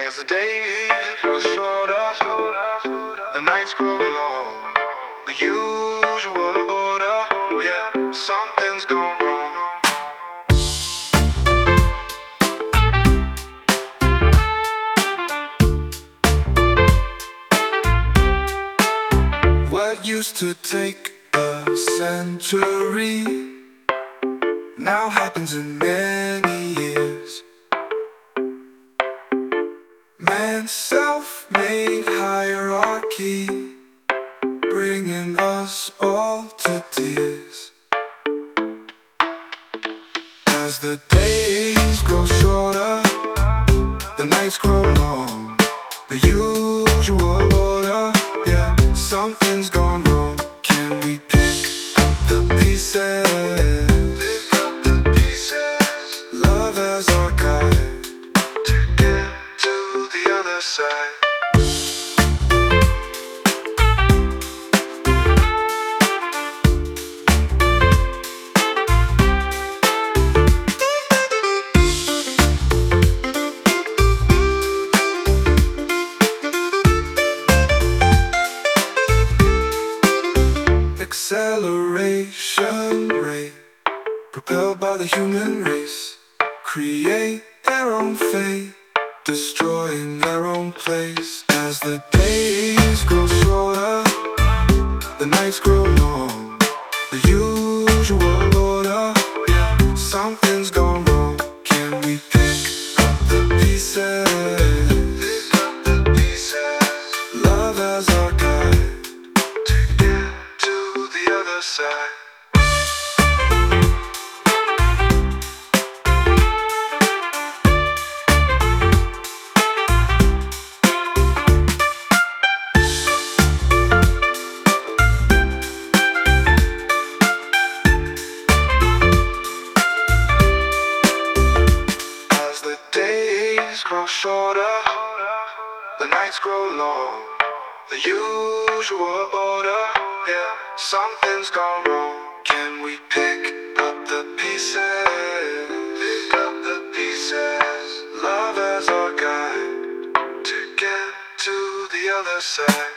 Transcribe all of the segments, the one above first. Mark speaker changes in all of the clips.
Speaker 1: As the days grow shorter, the nights grow long. The usual order, yeah, something's gone wrong. What used to take a century now happens in many years. Man's self-made hierarchy, bringing us all to tears. As the days grow shorter, the nights grow long. The usual order, yeah, something's gone wrong. Can we pick up the pieces? Pick up the pieces. Love as our guide to get to the other side. Acceleration rate, propelled by the human race, create their own fate, destroying their own place. As the days grow shorter, the nights grow long. The usual order, yeah, something's gone wrong. Can we pick up the pieces? Pick up the pieces. Love as our guide to get to the other side. As the days grow shorter, the nights grow long. The usual order, yeah, something's gone wrong. Can we pick up the pieces? Pick up the pieces. Love as our guide to get to the other side.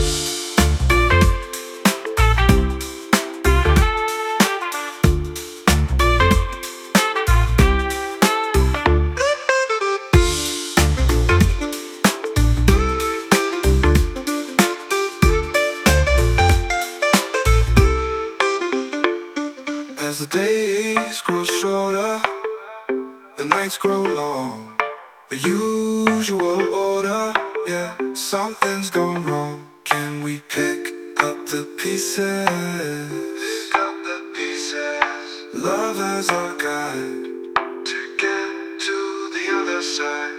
Speaker 1: As the days grow shorter, the nights grow long. The usual order, yeah, something's gone wrong. Can we pick up the pieces? Pick up the pieces. Love as our guide to get to the other side.